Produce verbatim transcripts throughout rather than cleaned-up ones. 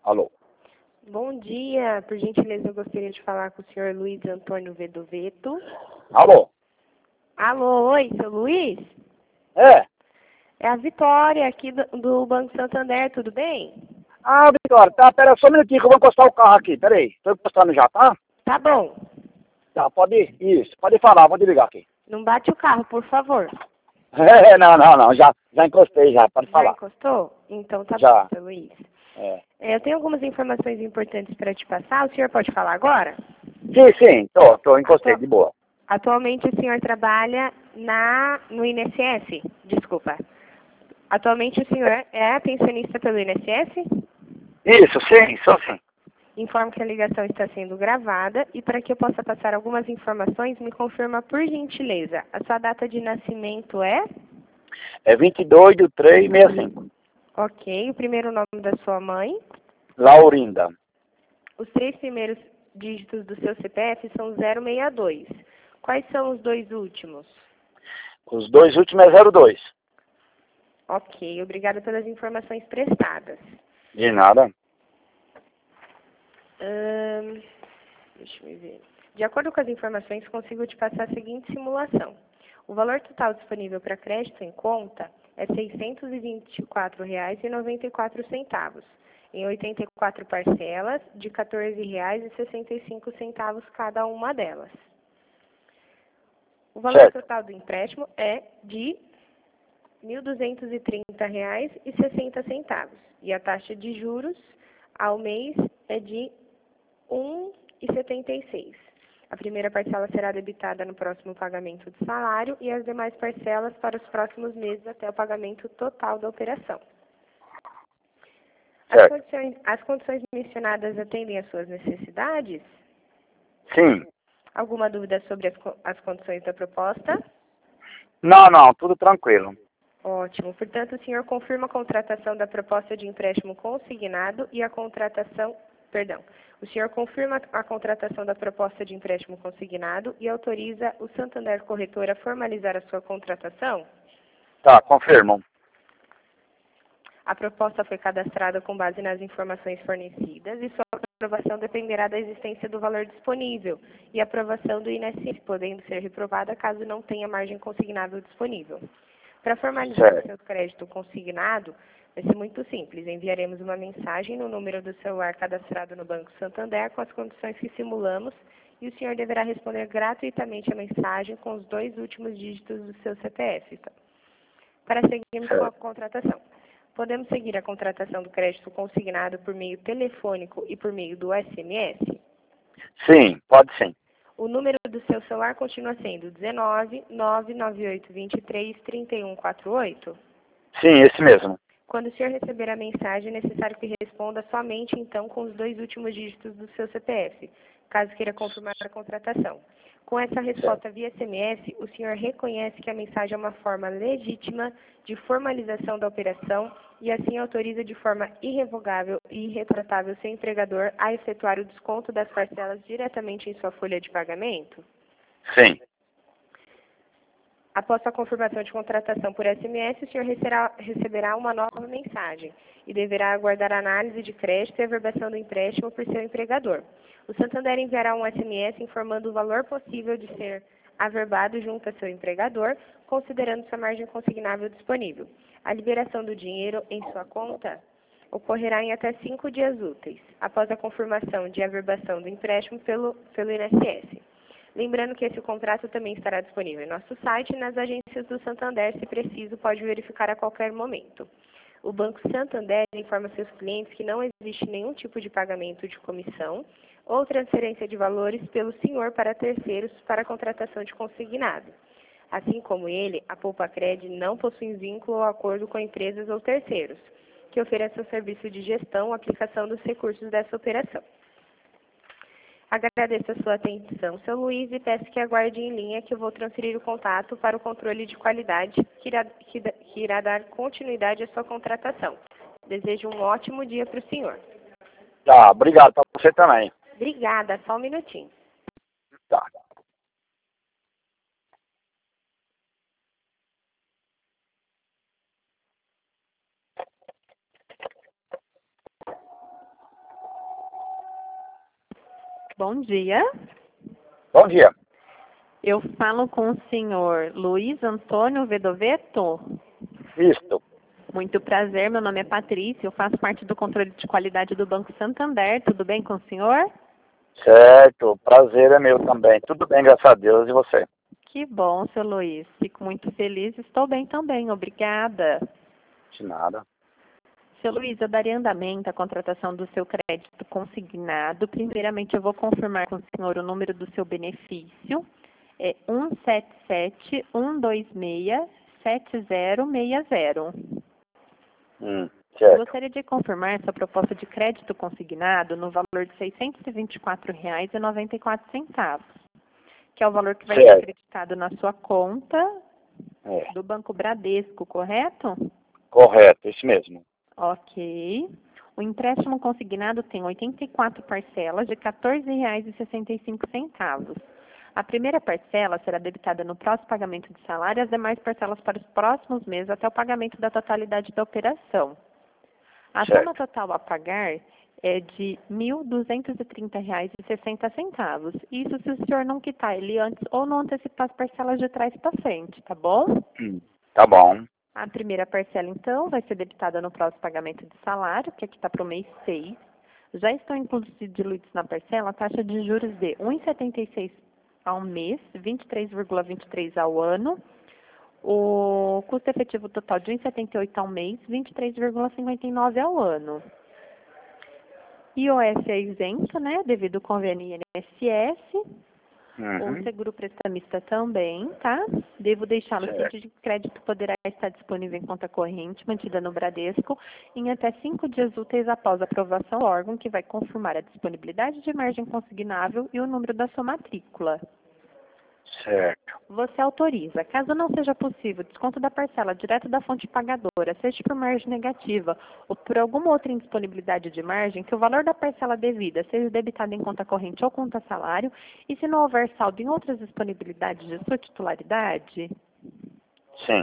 Alô. Bom dia, por gentileza eu gostaria de falar com o senhor Luiz Antônio Vedoveto. Alô. Alô, oi, seu Luiz? É. É a Vitória aqui do, do Banco Santander, tudo bem? Ah, Vitória, tá, pera só um minutinho que eu vou encostar o carro aqui, pera aí. Tô encostando já, tá? Tá bom. Tá, pode ir. Isso, pode falar, vou desligar aqui. Não bate o carro, por favor. É, não, não, não, já, já encostei já, pode Já falar. encostou? Então tá Já. bom, seu Luiz. É. É, eu tenho algumas informações importantes para te passar, o senhor pode falar agora? Sim, sim, tô, tô, encostei, Atu- de boa. Atualmente o senhor trabalha na, no I N S S? Desculpa. Atualmente o senhor é pensionista pelo I N S S? Isso, sim, sou sim. Informo que a ligação está sendo gravada e para que eu possa passar algumas informações, me confirma por gentileza. A sua data de nascimento é? É vinte e dois de três de sessenta e cinco. Ok. O primeiro nome da sua mãe? Laurinda. Os três primeiros dígitos do seu C P F são zero seis dois. Quais são os dois últimos? Os dois últimos é zero dois. Ok. Obrigada pelas informações prestadas. De nada. Hum, deixa eu ver. De acordo com as informações, consigo te passar a seguinte simulação. O valor total disponível para crédito em conta é seiscentos e vinte e quatro reais e noventa e quatro centavos, em oitenta e quatro parcelas de quatorze reais e sessenta e cinco centavos cada uma delas. O valor Certo. total do empréstimo é de mil duzentos e trinta reais e sessenta centavos, e a taxa de juros ao mês é de um e setenta e seis. A primeira parcela será debitada no próximo pagamento do salário e as demais parcelas para os próximos meses até o pagamento total da operação. As Certo. condições, as condições mencionadas atendem às suas necessidades? Sim. Alguma dúvida sobre as, co- as condições da proposta? Não, não, tudo tranquilo. Ótimo. Portanto, o senhor confirma a contratação da proposta de empréstimo consignado e a contratação, perdão, o senhor confirma a contratação da proposta de empréstimo consignado e autoriza o Santander Corretor a formalizar a sua contratação? Tá, confirmo. A proposta foi cadastrada com base nas informações fornecidas e sua aprovação dependerá da existência do valor disponível e aprovação do I N S S, podendo ser reprovada caso não tenha margem consignável disponível. Para formalizar o Certo. seu crédito consignado, vai ser muito simples. Enviaremos uma mensagem no número do celular cadastrado no Banco Santander com as condições que simulamos e o senhor deverá responder gratuitamente a mensagem com os dois últimos dígitos do seu C P F. Tá? Para seguirmos com a Certo. contratação. Podemos seguir a contratação do crédito consignado por meio telefônico e por meio do S M S? Sim, pode sim. O número do seu celular continua sendo dezenove, nove nove oito dois três, três um quatro oito? Sim, esse mesmo. Quando o senhor receber a mensagem, é necessário que responda somente, então, com os dois últimos dígitos do seu C P F, caso queira confirmar a contratação. Com essa Certo. resposta via S M S, o senhor reconhece que a mensagem é uma forma legítima de formalização da operação e assim autoriza de forma irrevogável e irretratável seu empregador a efetuar o desconto das parcelas diretamente em sua folha de pagamento? Sim. Após a confirmação de contratação por S M S, o senhor receberá, receberá uma nova mensagem e deverá aguardar a análise de crédito e averbação do empréstimo por seu empregador. O Santander enviará um S M S informando o valor possível de ser averbado junto a seu empregador, considerando sua margem consignável disponível. A liberação do dinheiro em sua conta ocorrerá em até cinco dias úteis, após a confirmação de averbação do empréstimo pelo, pelo I N S S. Lembrando que esse contrato também estará disponível em nosso site e nas agências do Santander, se preciso, pode verificar a qualquer momento. O Banco Santander informa seus clientes que não existe nenhum tipo de pagamento de comissão ou transferência de valores pelo senhor para terceiros para a contratação de consignado. Assim como ele, a Poupa-Cred não possui vínculo ou acordo com empresas ou terceiros, que ofereçam serviço de gestão ou aplicação dos recursos dessa operação. Agradeço a sua atenção, seu Luiz, e peço que aguarde em linha que eu vou transferir o contato para o controle de qualidade que irá, que, que irá dar continuidade à sua contratação. Desejo um ótimo dia para o senhor. Tá, obrigado para você também. Obrigada, só um minutinho. Tá. Bom dia. Bom dia. Eu falo com o senhor Luiz Antônio Vedoveto? Isto. Muito prazer, meu nome é Patrícia, eu faço parte do controle de qualidade do Banco Santander. Tudo bem com o senhor? Certo, prazer é meu também. Tudo bem, graças a Deus. E você? Que bom, seu Luiz. Fico muito feliz. Estou bem também, obrigada. De nada. Seu Luiz, eu daria andamento à contratação do seu crédito consignado. Primeiramente, eu vou confirmar com o senhor o número do seu benefício. É um sete sete, um dois seis, sete zero seis zero. Hum, Eu certo. gostaria de confirmar sua proposta de crédito consignado no valor de seiscentos e vinte e quatro reais e noventa e quatro centavos, que é o valor que vai Certo. ser acreditado na sua conta É, do Banco Bradesco, correto? correto, isso mesmo. Ok. O empréstimo consignado tem oitenta e quatro parcelas de quatorze reais e sessenta e cinco centavos. A primeira parcela será debitada no próximo pagamento de salário e as demais parcelas para os próximos meses até o pagamento da totalidade da operação. A Certo. soma total a pagar é de mil duzentos e trinta reais e sessenta centavos. Isso se o senhor não quitar ele antes ou não antecipar as parcelas de trás para frente, tá bom? Hum, tá bom. A primeira parcela, então, vai ser debitada no próximo pagamento de salário, que aqui está para o mês seis. Já estão inclusos e diluídos na parcela a taxa de juros de um vírgula setenta e seis ao mês, vinte e três vírgula vinte e três ao ano. O custo efetivo total de um vírgula setenta e oito ao mês, vinte e três vírgula cinquenta e nove ao ano. I O S é isento, né, devido ao convênio I N S S. Uhum. O seguro prestamista também, tá? Devo deixá-lo Certo. ciente de que o crédito poderá estar disponível em conta corrente, mantida no Bradesco, em até cinco dias úteis após a aprovação do órgão, que vai confirmar a disponibilidade de margem consignável e o número da sua matrícula. Certo. Você autoriza, caso não seja possível, desconto da parcela direto da fonte pagadora, seja por margem negativa ou por alguma outra indisponibilidade de margem, que o valor da parcela devida seja debitado em conta corrente ou conta salário, e se não houver saldo em outras disponibilidades de sua titularidade? Sim.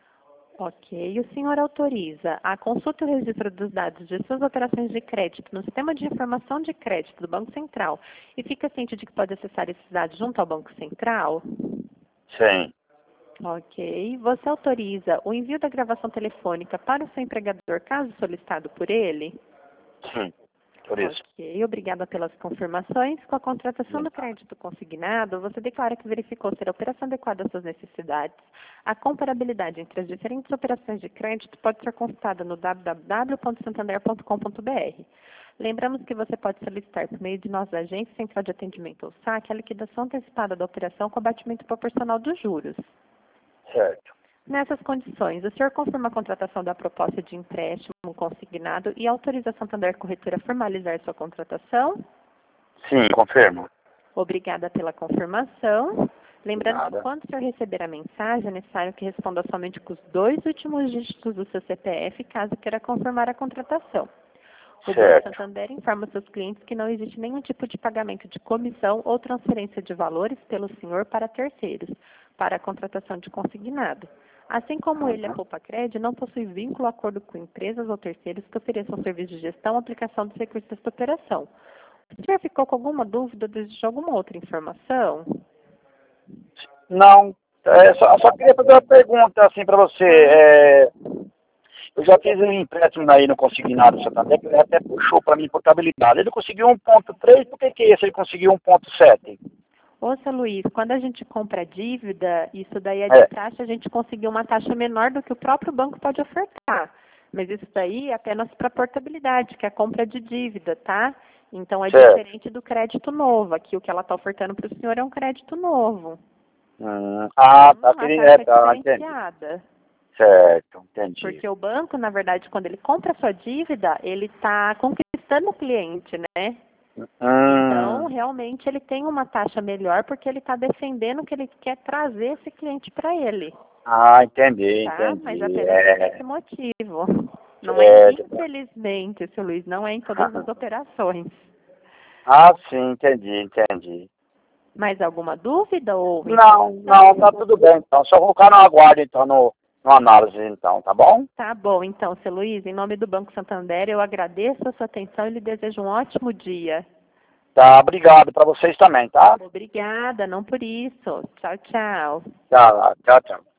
Ok. O senhor autoriza a consulta e o registro dos dados de suas operações de crédito no sistema de informação de crédito do Banco Central e fica ciente de que pode acessar esses dados junto ao Banco Central? Sim. Ok. Você autoriza o envio da gravação telefônica para o seu empregador, caso solicitado por ele? Sim. Por isso. Ok. Obrigada pelas confirmações. Com a contratação do crédito consignado, você declara que verificou ser a operação adequada às suas necessidades. A comparabilidade entre as diferentes operações de crédito pode ser consultada no w w w ponto santander ponto com ponto b r. Lembramos que você pode solicitar, por meio de nossa agência central de atendimento ou saque, a liquidação antecipada da operação com abatimento proporcional dos juros. Certo. Nessas condições, o senhor confirma a contratação da proposta de empréstimo consignado e autoriza a Santander Corretora a formalizar sua contratação? Sim, confirmo. Obrigada pela confirmação. Lembrando Nada. que quando o senhor receber a mensagem, é necessário que responda somente com os dois últimos dígitos do seu C P F, caso queira confirmar a contratação. O Banco Certo. Santander informa seus clientes que não existe nenhum tipo de pagamento de comissão ou transferência de valores pelo senhor para terceiros, para a contratação de consignado. Assim como ele, a Uhum. Poupa-Cred, não possui vínculo ou acordo com empresas ou terceiros que ofereçam serviços de gestão ou aplicação dos recursos desta operação. O senhor ficou com alguma dúvida ou deseja alguma outra informação? Não, é, só, só queria fazer uma pergunta assim para você. É, eu já fiz um empréstimo aí no consignado do Santander, que ele até puxou para mim portabilidade. Ele conseguiu um ponto três, por que que esse ele conseguiu um ponto sete? Ô, seu Luiz, quando a gente compra dívida, isso daí é de É. taxa, a gente conseguiu uma taxa menor do que o próprio banco pode ofertar. Mas isso daí é apenas para portabilidade, que é a compra de dívida, tá? Então é Certo. diferente do crédito novo. Aqui o que ela está ofertando para o senhor é um crédito novo. Hum, ah, tá, Então, a querendo, taxa é, é tá, entendi. diferenciada. Certo, entendi. Porque o banco, na verdade, quando ele compra a sua dívida, ele está conquistando o cliente, né? Então, Hum, realmente, ele tem uma taxa melhor porque ele está defendendo que ele quer trazer esse cliente para ele, ah, entendi, tá? Mas entendi. apenas por É, esse motivo. Não é, é, infelizmente, seu Luiz, não é em todas as operações. ah, sim, entendi, entendi. Mais alguma dúvida ou Não, informação? não, tá tudo bem, então. Só vou ficar no aguardo, então, no, no análise, então, tá bom? Tá bom, então, seu Luiz, em nome do Banco Santander, eu agradeço a sua atenção e lhe desejo um ótimo dia. Tá, obrigado para vocês também, tá? Obrigada, não por isso. Tchau, tchau. Tá, tchau, tchau.